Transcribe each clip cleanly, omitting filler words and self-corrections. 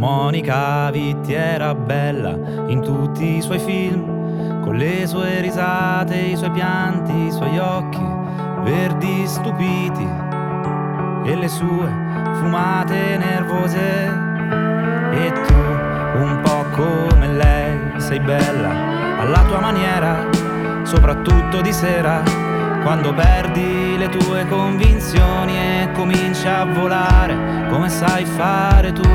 Monica Vitti era bella in tutti i suoi film, con le sue risate, i suoi pianti, i suoi occhi verdi stupiti e le sue fumate nervose. E tu, un po' come lei, sei bella alla tua maniera, soprattutto di sera, quando perdi le tue convinzioni e cominci a volare come sai fare tu.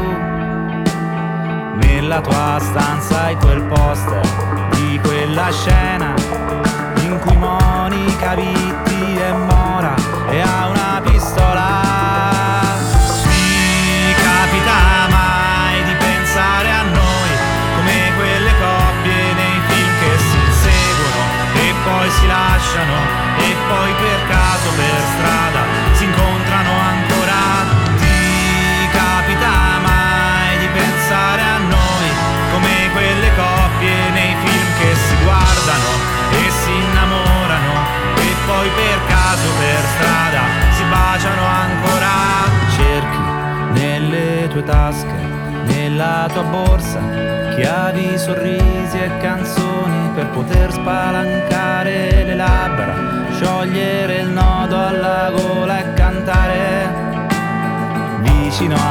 Nella tua stanza hai quel poster di quella scena in cui Monica Vitti è mora e ha una pistola. Ti capita mai di pensare a noi come quelle coppie nei film che si inseguono e poi si lasciano e poi per caso per strada si incontrano ancora? Ti capita mai di pensare a noi come quelle coppie nei film che si guardano e si innamorano e poi per caso per strada si baciano ancora? Cerchi nelle tue tasche, nella tua borsa, chiavi, sorrisi e canzoni per poter spalancare le labbra, sciogliere il nodo alla gola e cantare vicino